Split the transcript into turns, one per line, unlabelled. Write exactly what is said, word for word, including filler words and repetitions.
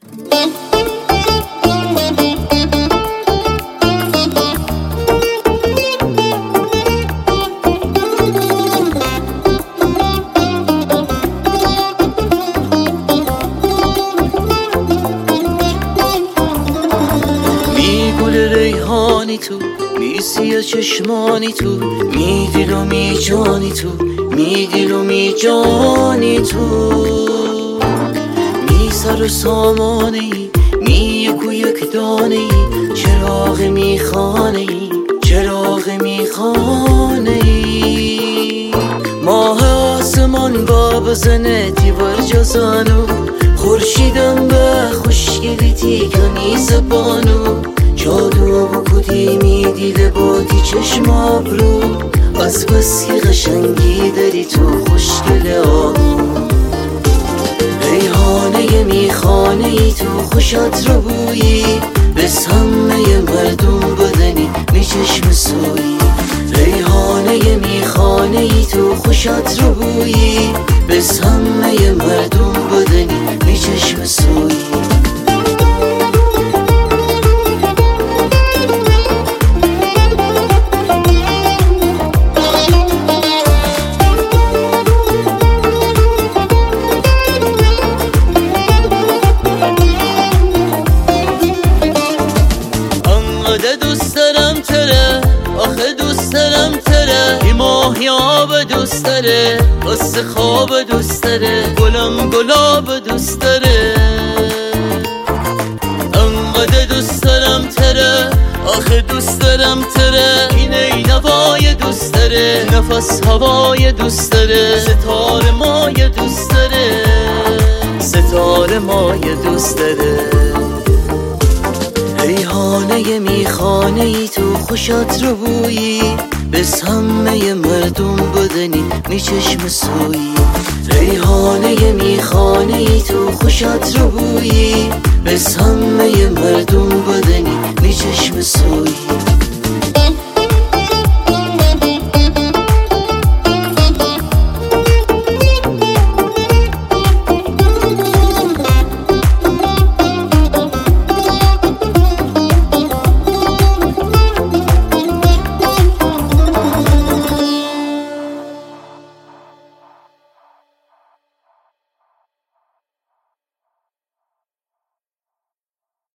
می گل ریحانی تو، می سیه چشمانی تو، می دل و می جانی تو، می دل و می جانی تو، می سر و سامانه ای، می یک و یک دانه ای، چراغ می خانه ای، چراغ می خانه ای. ماه آسمان با بزنه دیوار جزانو، خورشیدم به خوشگلی تیگانی زبانو، جادو بکودی می دیده بادی چشم آبرو، از بس که قشنگی داری تو خوشگل آهو. ریحانه میخانه ای تو خوشت رو بویی، بس همه مردم بدنی می چشم سویی. ریحانه میخانه ای تو خوشت رو بویی، بس همه مردم بدنی می چشم سویی. آخه دوست دارم تره، آخه دوست دارم تره، این ماهی آب دوست داره، قصه خواب دوست داره، گلم گلاب دوست داره. انقدر دوست دارم تره، آخه دوست دارم تره، این ای نوای دوست داره، نفس هوای دوست داره، ستاره مای دوست داره، ستاره مای دوست داره. ریحانه میخانه ای تو خوشت رو بویی، بس همه مردم بدنی می چشم سویی. ریحانه میخانه ای تو خوشت رو بویی، بس همه مردم بدنی می چشم سویی.